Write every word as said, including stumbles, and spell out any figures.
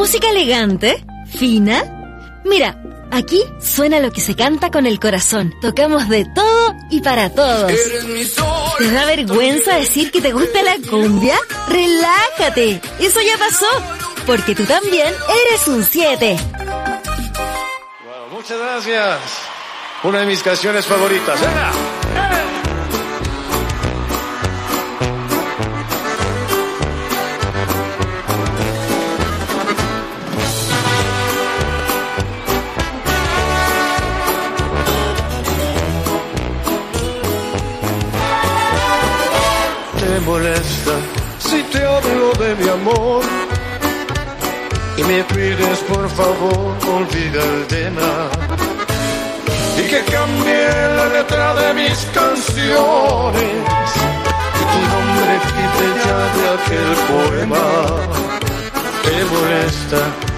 ¿Música elegante? ¿Fina? Mira, aquí suena lo que se canta con el corazón. Tocamos de todo y para todos. ¿Te da vergüenza decir que te gusta la cumbia? ¡Relájate! Eso ya pasó, porque tú también eres un siete. Wow, muchas gracias. Una de mis canciones favoritas. ¡Ah! ¡Ah! Me molesta si te hablo de mi amor y me pides por favor olvida el tema y que cambie la letra de mis canciones y tu nombre quite ya de aquel poema. Te molesta